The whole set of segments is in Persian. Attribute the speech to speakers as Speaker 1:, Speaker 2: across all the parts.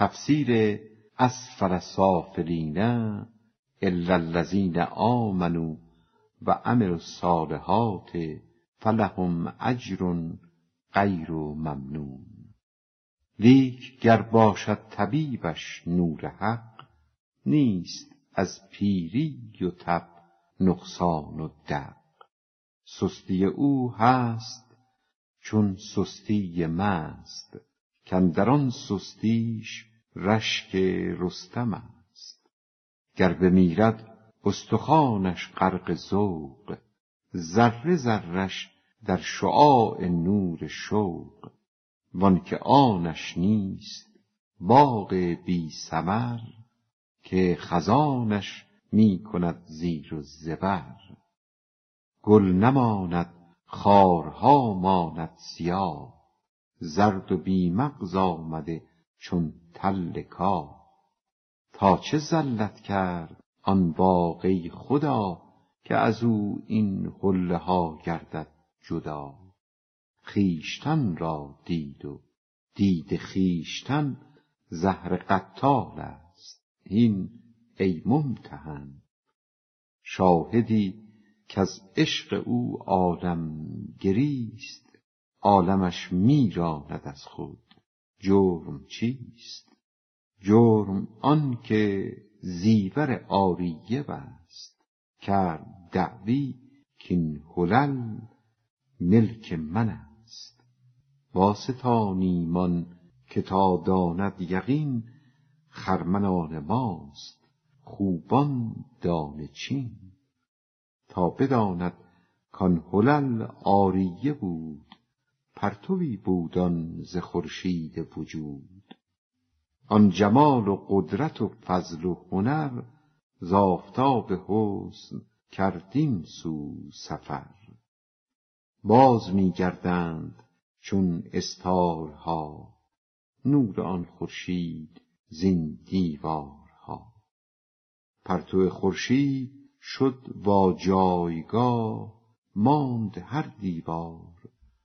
Speaker 1: تفسیر اسفل سافلین الا الذین آمنوا و عملوا الصالحات فلهم اجر غیر ممنون. لیک گر باشد طبیبش نور حق، نیست از پیری و تب نقصان و دق. سستی او هست چون سستی مست، کاندران سستیش رشک رستم است. گر بمیرد استخوانش غرق ذوق، ذره ذره‌اش در شعاع نور شوق. وانکه آنش نیست باغ بی ثمر، که خزانش می کند زیر و زبر. گل نماند خارها ماند سیاه، زرد و بی مغز آمده چون تل کاه. تا چه زلت کرد آن باغ ای خدا، که از او این حله ها گردد جدا. خویشتن را دید و دید خویشتن زهر قتال است. هین ای ممتحن، شاهدی کز عشق او عالم گریست. عالمش میراند از خود، جرم چیست؟ جرم آن که زیور عاریه بست، کرد دعوی کین حلل ملک من است. واستانیم آن که تا داند یقین، خرمن ماست خوبان دانه چین. تا بداند کان حلل عاریه بود، پرتوی بود آن ز خورشید وجود. آن جمال و قدرت و فضل و هنر، ز آفتاب حسن کرد این سو سفر. باز می گردند چون استارها، نور آن خورشید زین دیوارها. پرتو خورشید شد وا جایگاه، ماند هر دیوار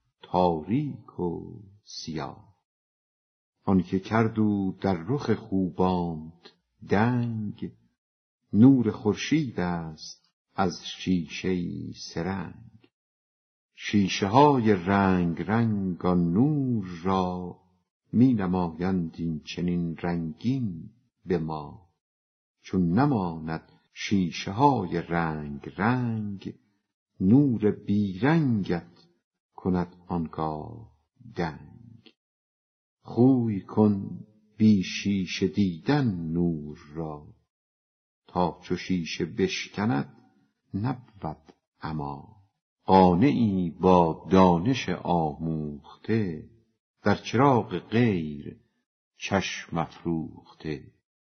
Speaker 1: تاریک و سیاه. آنکه کرد او در رخ خوبانت دنگ، نور خورشید است از شیشه سرنگ. شیشه های رنگ رنگ آن نور را، می نمایند این چنین رنگین به ما. چون نماند شیشه های رنگ رنگ، نور بیرنگت کند آنگاه دنگ. خوی کن بی شیشه دیدن نور را، تا چو شیشه بشکند نبود اما. قانعی با دانش آموخته، در چراغ غیر چشم افروخته.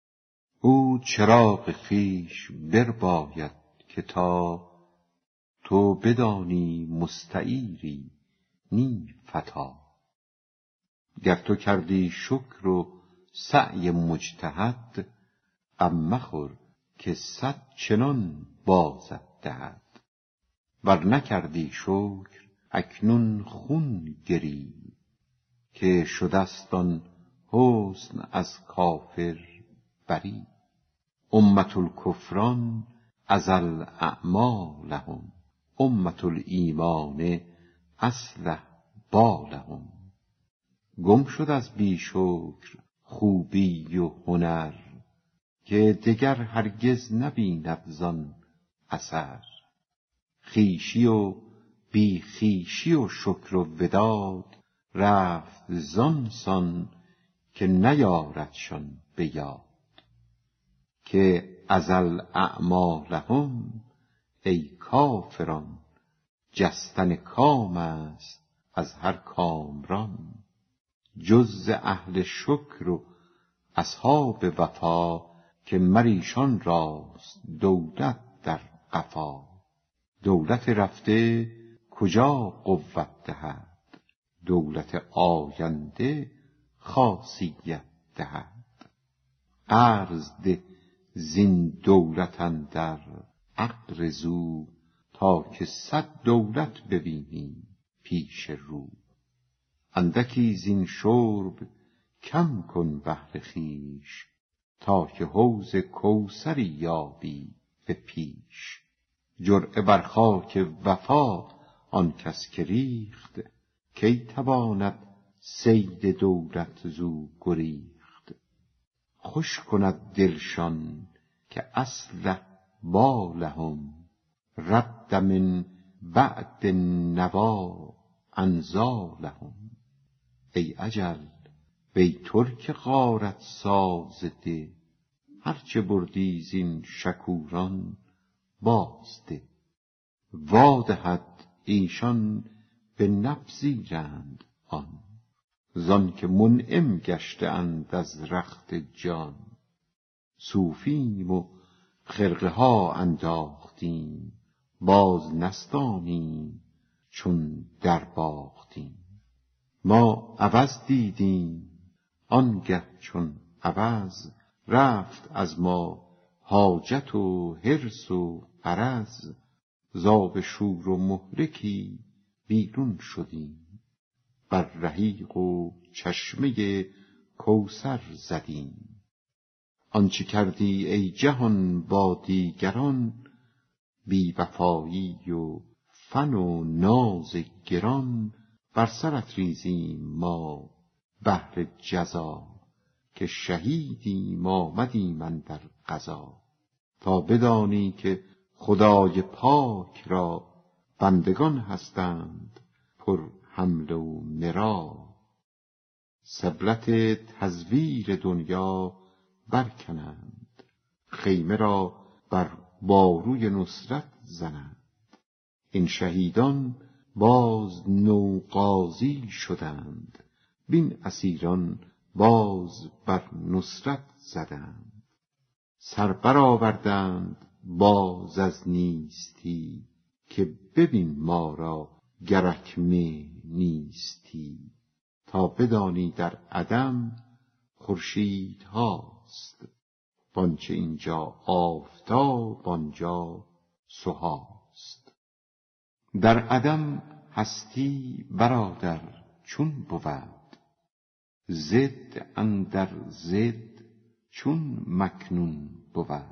Speaker 1: او چراغ خویش برباید که تا، تو بدانی مستعیری نی فتی. گر تو کردی شکر و سعی مجتهد، غم مخور که 100 چنان بازت دهد. ور نکردی شکر اکنون خون گری، که شدست آن حسن از کافر بری. امة الکفران ازل اعمالهم، امة الایمان اصلح بالهم. گم شد از بی شکر خوبی و هنر، که دگر هرگز نبیند زان اثر. خویشی و بی خویشی و شکر و وداد، رفت زان سان که نیاردشان به یاد. که ازل اعمالهم ای کافران، جستن کام است از هر کامران. جز اهل شکر و اصحاب وفا، که مریشان راست دولت در قفا. دولت رفته کجا قوت دهد، دولت آینده خاصیت دهد. قرض ده زین دولت اندر عقد زو، تا که 100 دولت ببینی پیش رو. اندکی زین شرب کم کن بهر خویش، تا که حوض کوثری یابی به پیش. جرعه بر خاک وفا آن کس که ریخت، کی تواند صید دولت زو گریخت. خوش کند دلشان که اصلح بالهم، رد من بعد النوا انزالهم. ای اجل وی ترک غارت ساز ده، هرچه بردی زین شکوران بازده. وادهد ایشان به نپذیرند آن، زان که منعم گشته اند از رخت جان. صوفیم و خرقه ها انداختیم، باز نستانیم چون در باختیم. ما عوض دیدیم آنگه چون عوض، رفت از ما حاجت و حرص و غرض. زاب شور و مهلکی بیرون شدیم، بر رحیق و چشمه کوثر زدیم. آنچه کردی ای جهان با دیگران، بی وفایی و فن و ناز گران. بر سرت ریزیم ما بهر جزا، که شهیدیم آمدیم اندر غزا. تا بدانی که خدای پاک را بندگان هستند پر حمله و مرا. سبلت تزویر دنیا برکنند، خیمه را بر باروی نصرت زنند. این شهیدان باز نوغازی شدند، بین اسیران باز بر نصرت زدند. سر برآوردند باز از نیستی، که ببین ما را گر اکنون نیستی. تا بدانی در عدم خورشید هاست، وانچه اینجا آفتاب آنجا سهاست. در عدم هستی برادر چون بود، ضد اندر ضد چون مکنون بود.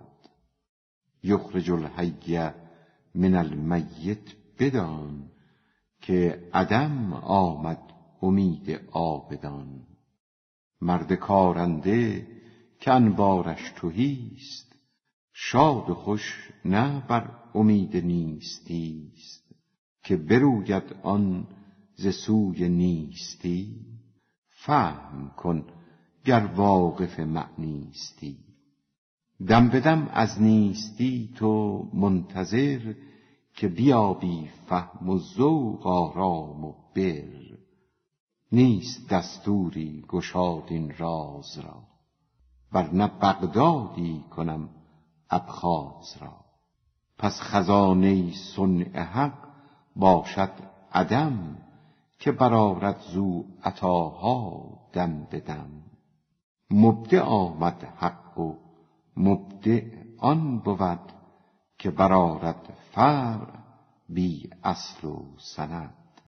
Speaker 1: یخرج الحی من المیت بدان، که عدم آمد امید عابدان. مرد کارنده که انبارش تهیست، شاد و خوش نه بر امید نیستیست. که بروید آن ز سوی نیستی، فهم کن گر واقف معنیستی. دم به دم از نیستی تو منتظر، که بیابی فهم و ذوق آرام و بر. نیست دستوری گشاد این راز را، ورنه بغدادی کنم ابخاز را. پس خزانه صنع حق باشد عدم، که برآرد زو عطاها دم به دم. مبدع آمد حق و مبدع آن بود، که برآرد فرع بی اصل و سند.